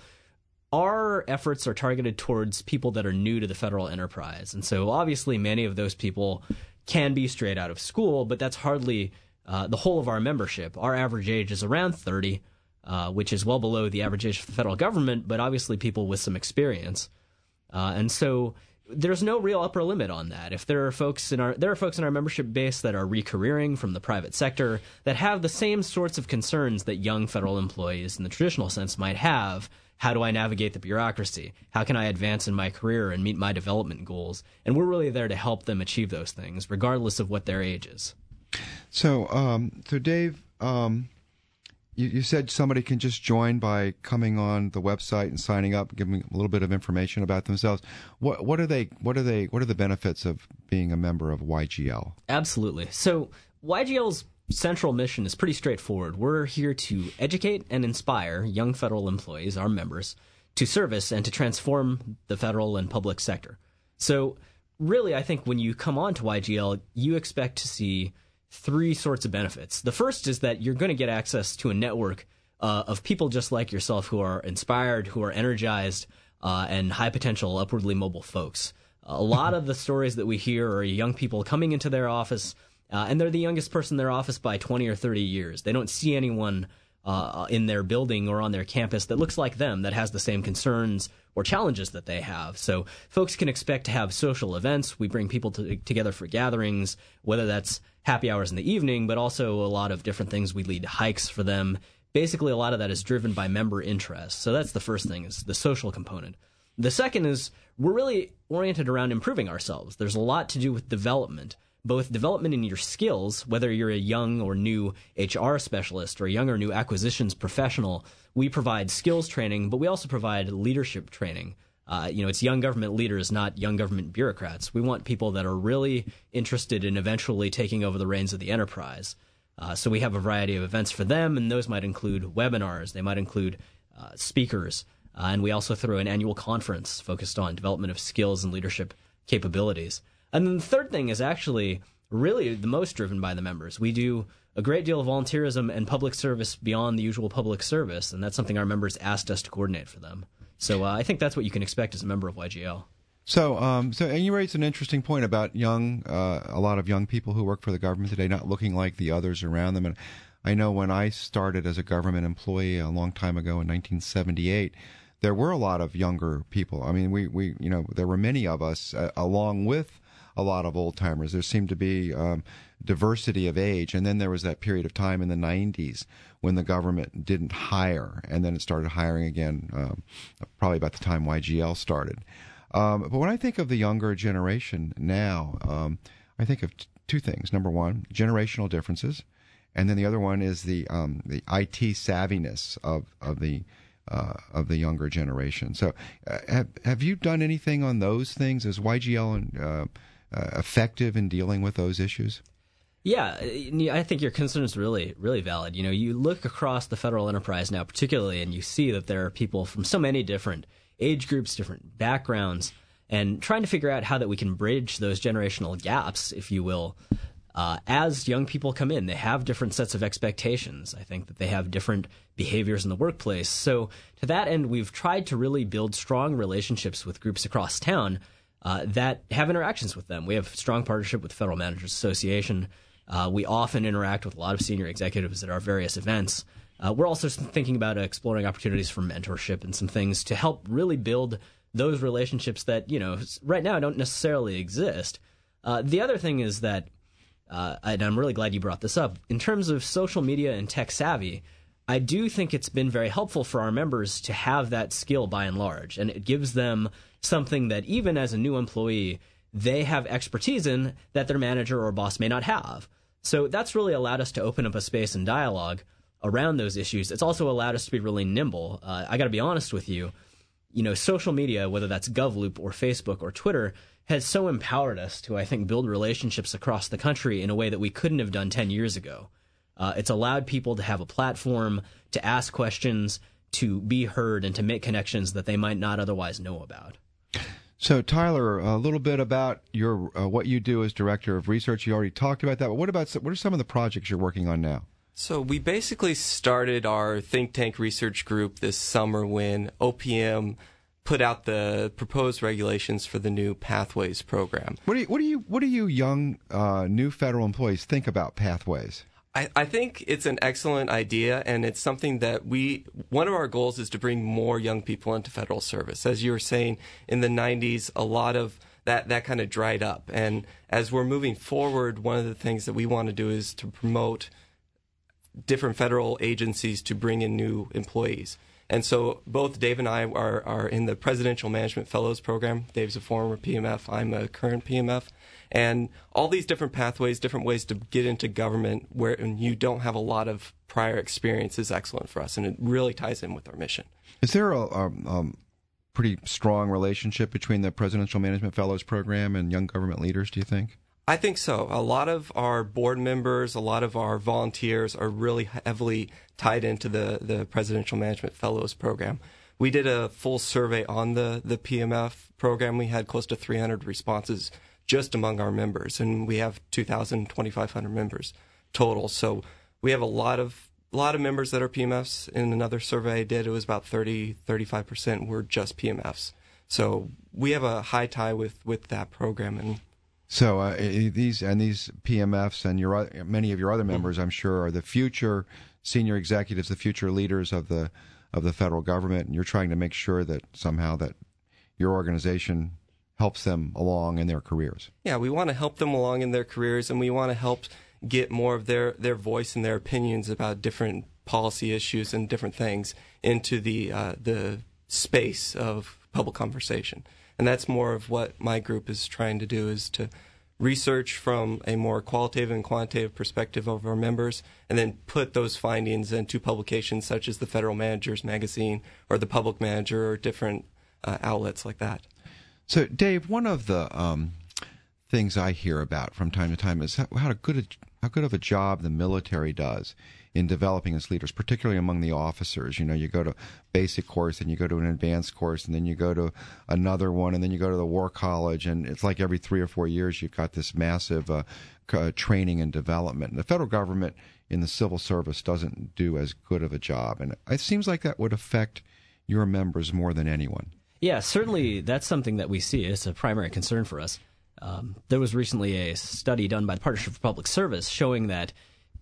Our efforts are targeted towards people that are new to the federal enterprise. And so obviously many of those people can be straight out of school, but that's hardly uh, the whole of our membership. Our average age is around thirty, uh, which is well below the average age of the federal government, but obviously people with some experience. Uh, and so there's no real upper limit on that. If there are folks in our there are folks in our membership base that are recareering from the private sector that have the same sorts of concerns that young federal employees in the traditional sense might have. How do I navigate the bureaucracy? How can I advance in my career and meet my development goals? And we're really there to help them achieve those things, regardless of what their age is. So, um, so Dave, um, you, you said somebody can just join by coming on the website and signing up, giving a little bit of information about themselves. What what are they? What are they? What are the benefits of being a member of Y G L? Absolutely. So Y G L's central mission is pretty straightforward. We're here to educate and inspire young federal employees, our members, to service and to transform the federal and public sector. So really, I think when you come on to Y G L, you expect to see three sorts of benefits. The first is that you're going to get access to a network uh, of people just like yourself who are inspired, who are energized, uh, and high potential, upwardly mobile folks. A lot of the stories that we hear are young people coming into their office, Uh, and they're the youngest person in their office by twenty or thirty years. They don't see anyone uh, in their building or on their campus that looks like them, that has the same concerns or challenges that they have. So folks can expect to have social events. We bring people to, together for gatherings, whether that's happy hours in the evening, but also a lot of different things. We lead hikes for them. Basically, a lot of that is driven by member interest. So that's the first thing, is the social component. The second is we're really oriented around improving ourselves. There's a lot to do with development. Both development in your skills, whether you're a young or new H R specialist or a young or new acquisitions professional. We provide skills training, but we also provide leadership training. Uh, you know, it's young government leaders, not young government bureaucrats. We want people that are really interested in eventually taking over the reins of the enterprise. Uh, so we have a variety of events for them, and those might include webinars. They might include uh, speakers. Uh, and we also throw an annual conference focused on development of skills and leadership capabilities. And then the third thing is actually really the most driven by the members. We do a great deal of volunteerism and public service beyond the usual public service, and that's something our members asked us to coordinate for them. So uh, I think that's what you can expect as a member of Y G L. So, um, so, and you raised an interesting point about young, uh, a lot of young people who work for the government today not looking like the others around them. And I know when I started as a government employee a long time ago in nineteen seventy-eight, there were a lot of younger people. I mean, we, we you know, there were many of us, uh, along with a lot of old-timers. There seemed to be um, diversity of age. And then there was that period of time in the nineties when the government didn't hire, and then it started hiring again, um, probably about the time Y G L started. Um, but when I think of the younger generation now, um, I think of t- two things. Number one, generational differences. And then the other one is the um, the I T savviness of, of the uh, of the younger generation. So uh, have, have you done anything on those things? Is Y G L uh, uh, effective in dealing with those issues? Yeah, I think your concern is really, really valid. You know, you look across the federal enterprise now particularly, and you see that there are people from so many different age groups, different backgrounds, and trying to figure out how that we can bridge those generational gaps, if you will. Uh, as young people come in, they have different sets of expectations. I think that they have different behaviors in the workplace. So to that end, we've tried to really build strong relationships with groups across town uh, that have interactions with them. We have strong partnership with the Federal Managers Association. Uh, we often interact with a lot of senior executives at our various events. Uh, we're also thinking about exploring opportunities for mentorship and some things to help really build those relationships that, you know, right now don't necessarily exist. Uh, the other thing is that, uh, and I'm really glad you brought this up, in terms of social media and tech savvy, I do think it's been very helpful for our members to have that skill by and large, and it gives them something that even as a new employee, they have expertise in that their manager or boss may not have. So that's really allowed us to open up a space and dialogue around those issues. It's also allowed us to be really nimble. Uh, I got to be honest with you. You know, social media, whether that's GovLoop or Facebook or Twitter, has so empowered us to, I think, build relationships across the country in a way that we couldn't have done ten years ago. Uh, it's allowed people to have a platform, to ask questions, to be heard, and to make connections that they might not otherwise know about. So, Tyler, a little bit about your uh, what you do as Director of Research. You already talked about that, but what about what are some of the projects you're working on now? So we basically started our think tank research group this summer when O P M put out the proposed regulations for the new Pathways program. What do you what do you what do you young uh, new federal employees think about Pathways? I, I think it's an excellent idea, and it's something that we, one of our goals is to bring more young people into federal service. As you were saying, in the nineties, a lot of that, that kind of dried up. And as we're moving forward, one of the things that we want to do is to promote different federal agencies to bring in new employees. And so both Dave and I are, are in the Presidential Management Fellows Program. Dave's a former P M F. I'm a current P M F. And all these different pathways, different ways to get into government where you don't have a lot of prior experience is excellent for us. And it really ties in with our mission. Is there a, a um, pretty strong relationship between the Presidential Management Fellows Program and young government leaders, do you think? I think so. A lot of our board members, a lot of our volunteers are really heavily tied into the, the Presidential Management Fellows Program. We did a full survey on the, the P M F program. We had close to three hundred responses just among our members, and we have two thousand, twenty-five hundred members total. So we have a lot of a lot of members that are P M Fs. In another survey I did, it was about thirty, thirty-five percent were just P M Fs. So we have a high tie with, with that program. And So uh, these and these P M Fs and your many of your other members, I'm sure, are the future senior executives, the future leaders of the of the federal government, and you're trying to make sure that somehow that your organization helps them along in their careers. Yeah, we want to help them along in their careers, and we want to help get more of their, their voice and their opinions about different policy issues and different things into the uh, the space of public conversation. And that's more of what my group is trying to do, is to research from a more qualitative and quantitative perspective of our members, and then put those findings into publications such as the Federal Managers Magazine or the Public Manager or different uh, outlets like that. So, Dave, one of the um, things I hear about from time to time is how, how good a, how good of a job the military does in developing its leaders, particularly among the officers. You know, you go to basic course, and you go to an advanced course, and then you go to another one, and then you go to the War College, and it's like every three or four years you've got this massive uh, uh, training and development. And the federal government in the civil service doesn't do as good of a job, and it seems like that would affect your members more than anyone. Yeah, certainly that's something that we see. It's a primary concern for us. Um, there was recently a study done by the Partnership for Public Service showing that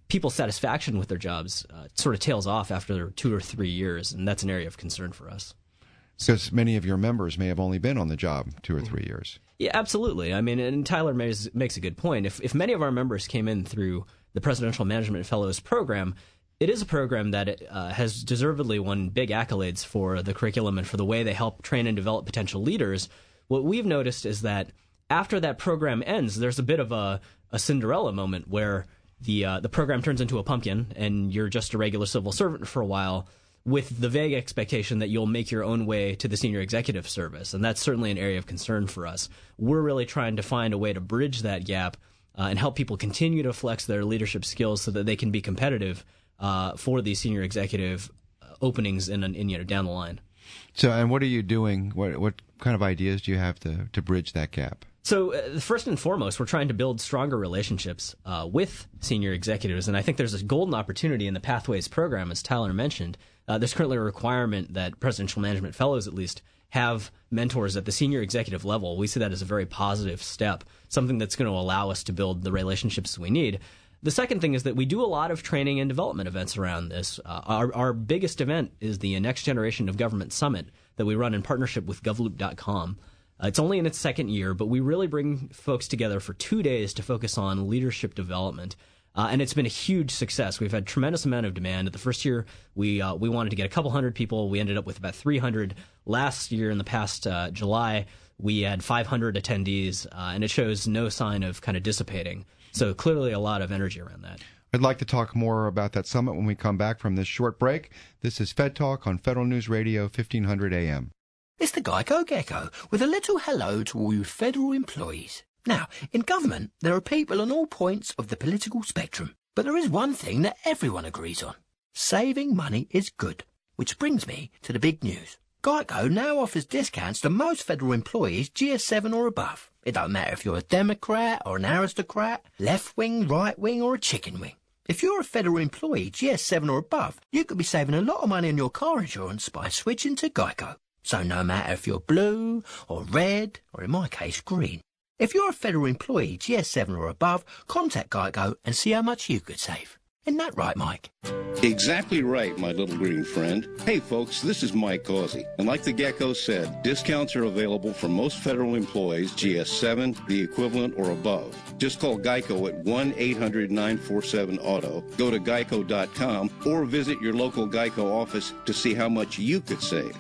people's satisfaction with their jobs uh, sort of tails off after two or three years, and that's an area of concern for us. Because many of your members may have only been on the job two or three years. Yeah, absolutely. I mean, and Tyler makes, makes a good point. If if many of our members came in through the Presidential Management Fellows program, it is a program that uh, has deservedly won big accolades for the curriculum and for the way they help train and develop potential leaders. What we've noticed is that after that program ends, there's a bit of a, a Cinderella moment where the uh, the program turns into a pumpkin and you're just a regular civil servant for a while, with the vague expectation that you'll make your own way to the senior executive service. And that's certainly an area of concern for us. We're really trying to find a way to bridge that gap uh, and help people continue to flex their leadership skills so that they can be competitive uh, for these senior executive openings in, in, you know, down the line. So, and what are you doing? What what kind of ideas do you have to, to bridge that gap? So uh, first and foremost, we're trying to build stronger relationships uh, with senior executives, and I think there's a golden opportunity in the Pathways program, as Tyler mentioned. Uh, there's currently a requirement that Presidential Management Fellows, at least, have mentors at the senior executive level. We see that as a very positive step, something that's going to allow us to build the relationships we need. The second thing is that we do a lot of training and development events around this. Uh, our, our biggest event is the Next Generation of Government Summit that we run in partnership with govloop dot com. Uh, it's only in its second year, but we really bring folks together for two days to focus on leadership development. Uh, and it's been a huge success. We've had tremendous amount of demand. The first year, we uh, we wanted to get a couple hundred people. We ended up with about three hundred. Last year, in the past uh, July, we had five hundred attendees, uh, and it shows no sign of kind of dissipating. So clearly a lot of energy around that. I'd like to talk more about that summit when we come back from this short break. This is Fed Talk on Federal News Radio, fifteen hundred A M. It's the Geico Gecko with a little hello to all you federal employees. Now, in government, there are people on all points of the political spectrum, but there is one thing that everyone agrees on. Saving money is good. Which brings me to the big news. Geico now offers discounts to most federal employees G S seven or above. It don't matter if you're a Democrat or an aristocrat, left wing, right wing or a chicken wing. If you're a federal employee G S seven or above, you could be saving a lot of money on your car insurance by switching to Geico. So no matter if you're blue or red or in my case green. If you're a federal employee G S seven or above, contact Geico and see how much you could save. Isn't that right, Mike? Exactly right, my little green friend. Hey, folks, this is Mike Causey. And like the Gecko said, discounts are available for most federal employees G S seven, the equivalent, or above. Just call Geico at one eight hundred nine four seven auto, go to geico dot com, or visit your local Geico office to see how much you could save.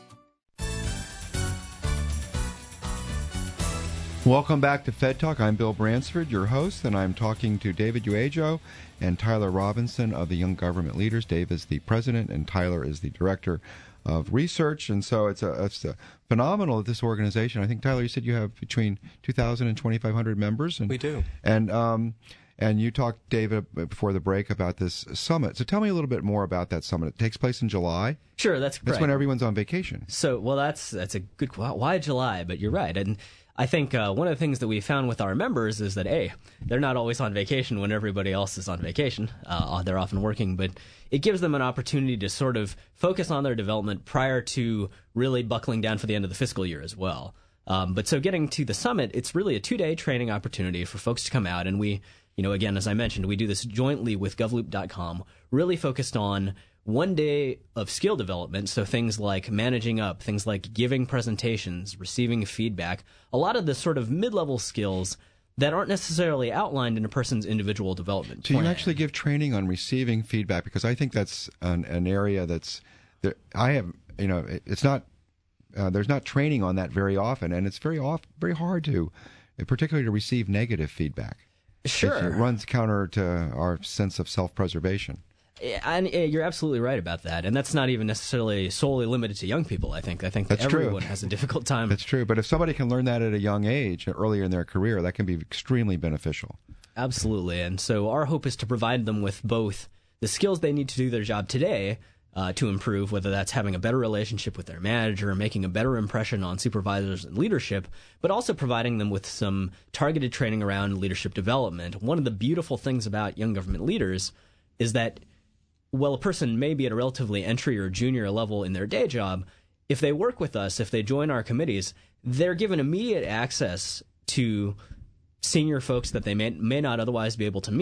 Welcome back to Fed Talk. I'm Bill Bransford, your host, and I'm talking to David Uejo and Tyler Robinson of the Young Government Leaders. Dave is the president, and Tyler is the director of research. And so it's a, it's a phenomenal that this organization. I think, Tyler, you said you have between two thousand and twenty-five hundred members. And, we do. And um, and you talked, David, before the break about this summit. So tell me a little bit more about that summit. It takes place in July. Sure, that's That's right. when everyone's on vacation. So, well, that's that's a good. Why July? But you're right, and I think uh, one of the things that we found with our members is that, A, they're not always on vacation when everybody else is on vacation. Uh, they're often working, but it gives them an opportunity to sort of focus on their development prior to really buckling down for the end of the fiscal year as well. Um, but so getting to the summit, it's really a two-day training opportunity for folks to come out, and we, you know, again, as I mentioned, we do this jointly with govloop dot com, really focused on one day of skill development, so things like managing up, things like giving presentations, receiving feedback, a lot of the sort of mid-level skills that aren't necessarily outlined in a person's individual development Do plan. you actually give training on receiving feedback? Because I think that's an, an area that's, that I have, you know, it, it's not, uh, there's not training on that very often, and it's very off, very hard to, particularly to receive negative feedback. Sure. It, it runs counter to our sense of self-preservation. And you're absolutely right about that, and that's not even necessarily solely limited to young people. I think I think That's everyone true. has a difficult time. That's true, but if somebody can learn that at a young age, earlier in their career, that can be extremely beneficial. Absolutely, and so our hope is to provide them with both the skills they need to do their job today uh, to improve, whether that's having a better relationship with their manager, making a better impression on supervisors and leadership, but also providing them with some targeted training around leadership development. One of the beautiful things about young government leaders is that while a person may be at a relatively entry or junior level in their day job, if they work with us, if they join our committees, they're given immediate access to senior folks that they may, may not otherwise be able to meet,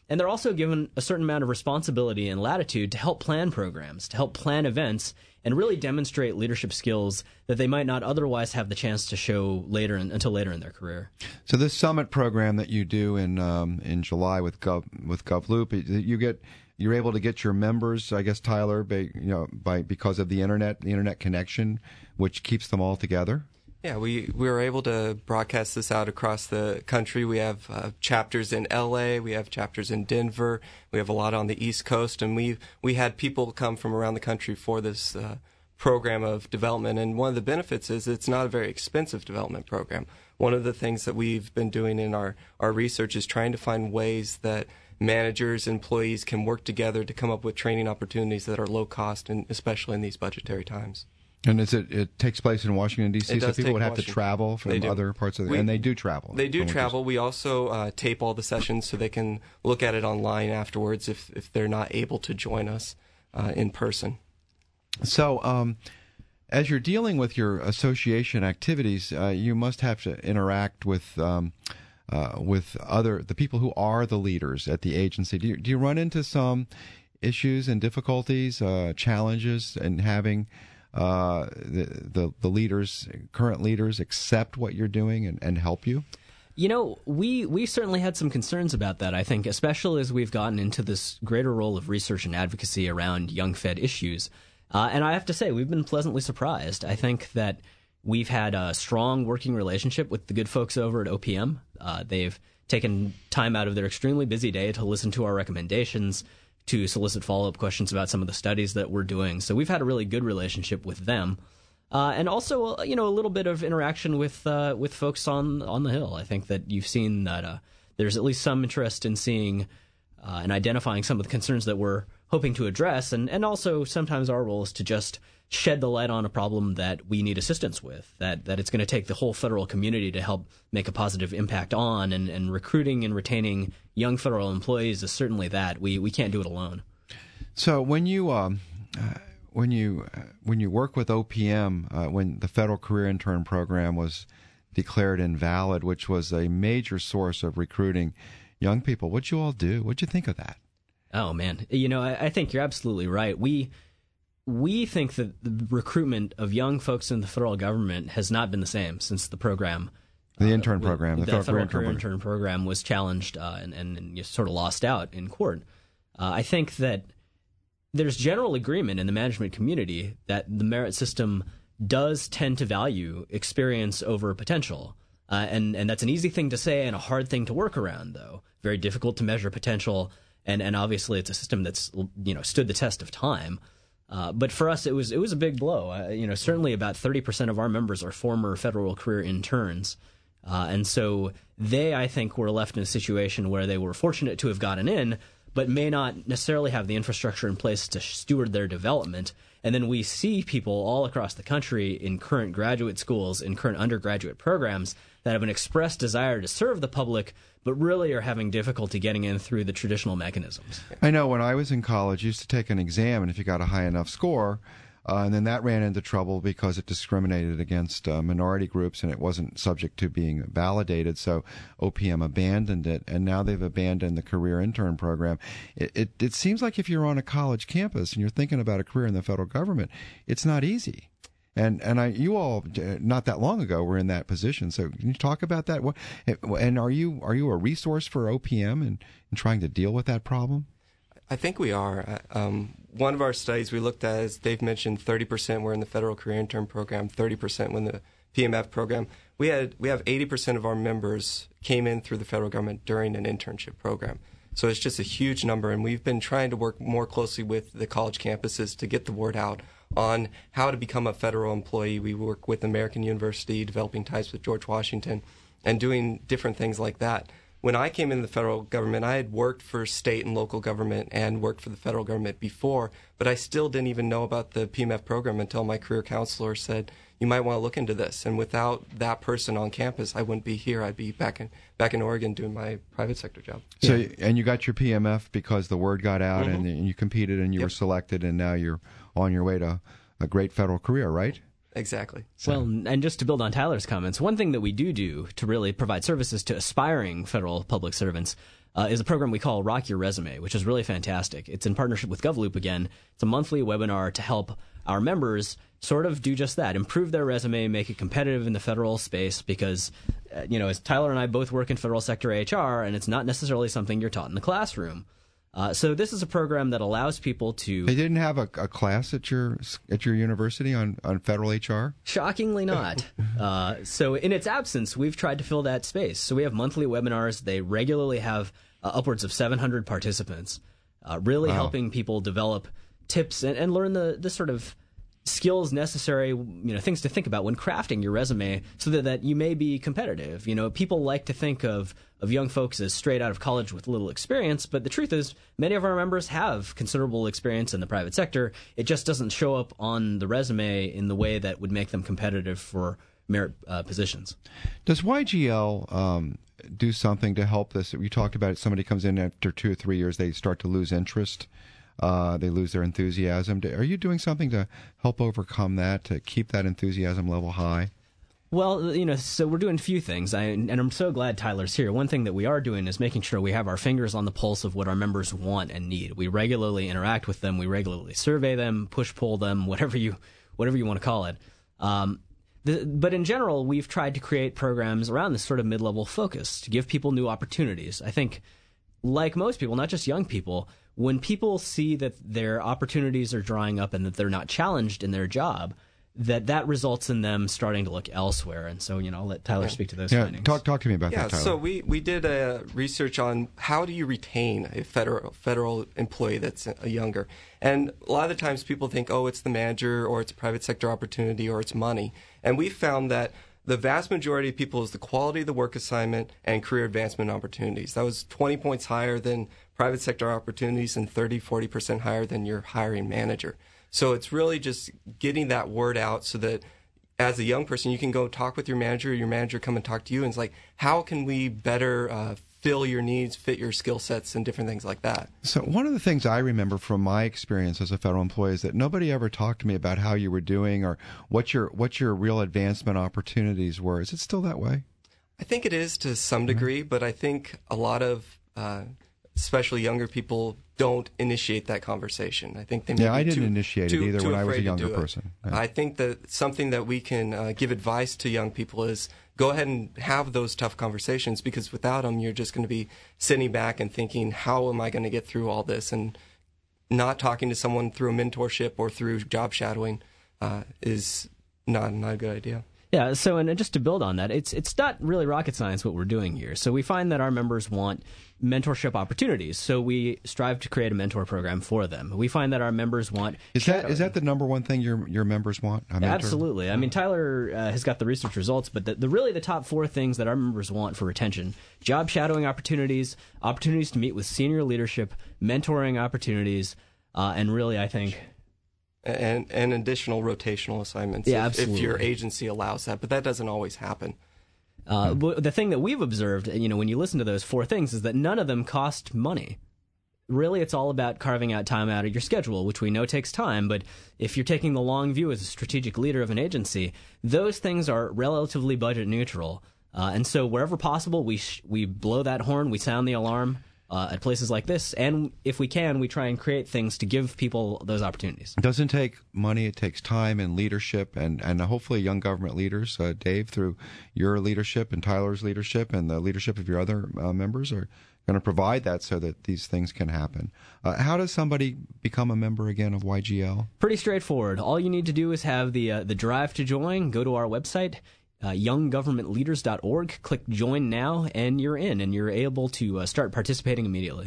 And they're also given a certain amount of responsibility and latitude to help plan programs, to help plan events, and really demonstrate leadership skills that they might not otherwise have the chance to show later in, until later in their career. So this summit program that you do in um, in July with Gov with GovLoop, you get you're able to get your members, I guess, Tyler, by, you know, by because of the internet, the internet connection, which keeps them all together. Yeah, we, we were able to broadcast this out across the country. We have uh, chapters in L A, we have chapters in Denver, we have a lot on the East Coast, and we we had people come from around the country for this uh, program of development. And one of the benefits is it's not a very expensive development program. One of the things that we've been doing in our, our research is trying to find ways that managers, employees can work together to come up with training opportunities that are low cost, and especially in these budgetary times. And is it it takes place in Washington, D C, so people would have Washington. to travel from other parts of the... We, and they do travel. They do travel. We also uh, tape all the sessions so they can look at it online afterwards if, if they're not able to join us uh, in person. So um, as you're dealing with your association activities, uh, you must have to interact with... Um, uh, with other the people who are the leaders at the agency. Do you, do you run into some issues and difficulties, uh, challenges in having... Uh, the, the the leaders, current leaders, accept what you're doing and, and help you? You know, we we certainly had some concerns about that, I think, especially as we've gotten into this greater role of research and advocacy around young Fed issues. Uh, and I have to say, we've been pleasantly surprised. I think that we've had a strong working relationship with the good folks over at O P M. Uh, they've taken time out of their extremely busy day to listen to our recommendations, to solicit follow-up questions about some of the studies that we're doing. So we've had a really good relationship with them. Uh, and also, uh, you know, a little bit of interaction with uh, with folks on on the Hill. I think that you've seen that uh, there's at least some interest in seeing uh, and identifying some of the concerns that we're hoping to address. And, and also, sometimes our role is to just shed the light on a problem that we need assistance with, that, that it's going to take the whole federal community to help make a positive impact on. And, and recruiting and retaining young federal employees is certainly that. We, we can't do it alone. So when you... Um, uh, When you uh, when you work with O P M, uh, when the Federal Career Intern Program was declared invalid, which was a major source of recruiting young people, what'd you all do? What'd you think of that? Oh man, you know, I, I think you're absolutely right. We we think that the recruitment of young folks in the federal government has not been the same since the program. The uh, intern program, the, the Federal, Federal Career Career Intern Intern Program was challenged uh, and, and, and you sort of lost out in court. Uh, I think that there's general agreement in the management community that the merit system does tend to value experience over potential. Uh, and, and that's an easy thing to say and a hard thing to work around, though. Very difficult to measure potential. And, and obviously it's a system that's, you know, stood the test of time. Uh, but for us, it was it was a big blow. Uh, you know, certainly about thirty percent of our members are former federal career interns. Uh, and so they, I think, were left in a situation where they were fortunate to have gotten in, but may not necessarily have the infrastructure in place to steward their development. And then we see people all across the country in current graduate schools, in current undergraduate programs that have an expressed desire to serve the public, but really are having difficulty getting in through the traditional mechanisms. I know when I was in college, you used to take an exam, and if you got a high enough score, Uh, and then that ran into trouble because it discriminated against uh, minority groups and it wasn't subject to being validated. So O P M abandoned it, and now they've abandoned the career intern program. It, it, it seems like if you're on a college campus and you're thinking about a career in the federal government, it's not easy. And and I, you all not that long ago were in that position. So can you talk about that? What, and are you are you a resource for O P M in, in trying to deal with that problem? I think we are. Um, one of our studies we looked at, as Dave mentioned, thirty percent were in the Federal Career Intern Program, thirty percent were in the P M F program. We had we have eighty percent of our members came in through the federal government during an internship program. So it's just a huge number, and we've been trying to work more closely with the college campuses to get the word out on how to become a federal employee. We work with American University, developing ties with George Washington, and doing different things like that. When I came into the federal government, I had worked for state and local government and worked for the federal government before, but I still didn't even know about the P M F program until my career counselor said, you might want to look into this. And without that person on campus, I wouldn't be here. I'd be back in back in Oregon doing my private sector job. So, yeah. And you got your P M F because the word got out, mm-hmm. and, and you competed and you yep. were selected, and now you're on your way to a great federal career, right? Exactly. So. Well, and just to build on Tyler's comments, one thing that we do do to really provide services to aspiring federal public servants, uh, is a program we call Rock Your Resume, which is really fantastic. It's in partnership with GovLoop again. It's a monthly webinar to help our members sort of do just that, improve their resume, make it competitive in the federal space, because, uh, you know, as Tyler and I both work in federal sector H R, and it's not necessarily something you're taught in the classroom. Uh, so this is a program that allows people to... They didn't have a, a class at your at your university on, on federal H R? Shockingly not. uh, so in its absence, we've tried to fill that space. So we have monthly webinars. They regularly have uh, upwards of seven hundred participants, uh, really wow. helping people develop tips and, and learn the, the sort of skills necessary, you know, things to think about when crafting your resume so that, that you may be competitive. You know, people like to think of, of young folks as straight out of college with little experience, but the truth is many of our members have considerable experience in the private sector. It just doesn't show up on the resume in the way that would make them competitive for merit uh, positions. Does Y G L um, do something to help this? You talked about it, somebody comes in after two or three years, they start to lose interest. Uh, they lose their enthusiasm. Are you doing something to help overcome that, to keep that enthusiasm level high? Well, you know, so we're doing a few things, I, and I'm so glad Tyler's here. One thing that we are doing is making sure we have our fingers on the pulse of what our members want and need. We regularly interact with them. We regularly survey them, push-pull them, whatever you whatever you want to call it. Um, the, but in general, we've tried to create programs around this sort of mid-level focus to give people new opportunities. I think, like most people, not just young people, when people see that their opportunities are drying up and that they're not challenged in their job, that that results in them starting to look elsewhere. And so, you know, I'll let Tyler speak to those yeah, findings. Talk, talk to me about yeah, that, Tyler. So we, we did a research on how do you retain a federal federal employee that's a younger. And a lot of the times people think, oh, it's the manager or it's a private sector opportunity or it's money. And we found that the vast majority of people is the quality of the work assignment and career advancement opportunities. That was twenty points higher than private sector opportunities and thirty, forty percent higher than your hiring manager. So it's really just getting that word out so that as a young person, you can go talk with your manager, your manager come and talk to you, and it's like, how can we better uh, fill your needs, fit your skill sets, and different things like that. So one of the things I remember from my experience as a federal employee is that nobody ever talked to me about how you were doing or what your what your real advancement opportunities were. Is it still that way? I think it is to some degree, mm-hmm. but I think a lot of, uh, especially younger people, don't initiate that conversation. I think they may yeah, be I didn't too, initiate too, it either too when I was a afraid to younger do it. person. Yeah. I think that something that we can uh, give advice to young people is go ahead and have those tough conversations, because without them, you're just going to be sitting back and thinking, how am I going to get through all this? And not talking to someone through a mentorship or through job shadowing uh, is not, not a good idea. Yeah, so and just to build on that, it's it's not really rocket science what we're doing here. So we find that our members want mentorship opportunities, so we strive to create a mentor program for them. We find that our members want is that is that the number one thing your your members want? A mentor? Absolutely. I mean, Tyler uh, has got the research results, but the, the really the top four things that our members want for retention: job shadowing opportunities, opportunities to meet with senior leadership, mentoring opportunities, uh, and really, I think. And, and additional rotational assignments yeah, if, if your absolutely. agency allows that, but that doesn't always happen. Uh, the thing that we've observed, you know, when you listen to those four things, is that none of them cost money. Really, it's all about carving out time out of your schedule, which we know takes time, but if you're taking the long view as a strategic leader of an agency, those things are relatively budget neutral. Uh, and so wherever possible, we sh- we blow that horn, we sound the alarm. Uh, at places like this, and if we can, we try and create things to give people those opportunities. It doesn't take money, it takes time and leadership, and, and hopefully young government leaders, uh, Dave, through your leadership and Tyler's leadership and the leadership of your other uh, members are going to provide that so that these things can happen. Uh, how does somebody become a member again of Y G L? Pretty straightforward. All you need to do is have the uh, the drive to join, go to our website, Uh, young government leaders dot org, click join now, and you're in, and you're able to uh, start participating immediately.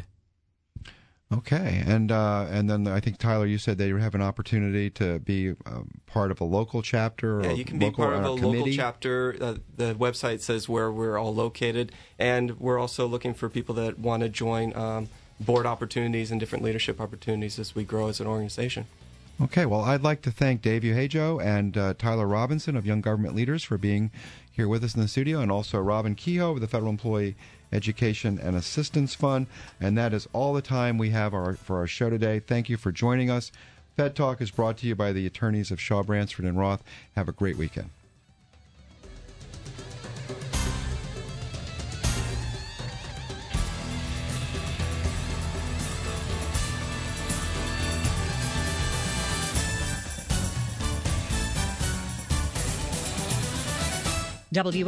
Okay, and uh, and then I think, Tyler, you said they have an opportunity to be um, part of a local chapter. Or yeah, you can be local, part of a committee. local chapter. Uh, the website says where we're all located, and we're also looking for people that want to join um, board opportunities and different leadership opportunities as we grow as an organization. Okay, well, I'd like to thank Dave Uhejo and uh, Tyler Robinson of Young Government Leaders for being here with us in the studio, and also Robin Kehoe of the Federal Employee Education and Assistance Fund. And that is all the time we have our, for our show today. Thank you for joining us. Fed Talk is brought to you by the attorneys of Shaw, Bransford, and Roth. Have a great weekend. W